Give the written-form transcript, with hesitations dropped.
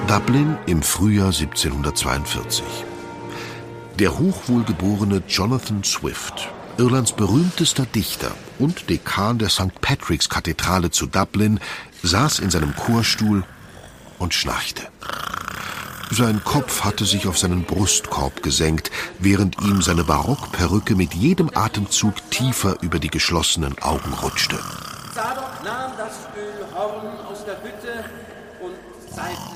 Dublin im Frühjahr 1742. Der hochwohlgeborene Jonathan Swift, Irlands berühmtester Dichter und Dekan der St. Patrick's Kathedrale zu Dublin, saß in seinem Chorstuhl und schnarchte. Sein Kopf hatte sich auf seinen Brustkorb gesenkt, während ihm seine Barockperücke mit jedem Atemzug tiefer über die geschlossenen Augen rutschte. Zadok nahm das Ölhorn aus der Hütte und seifte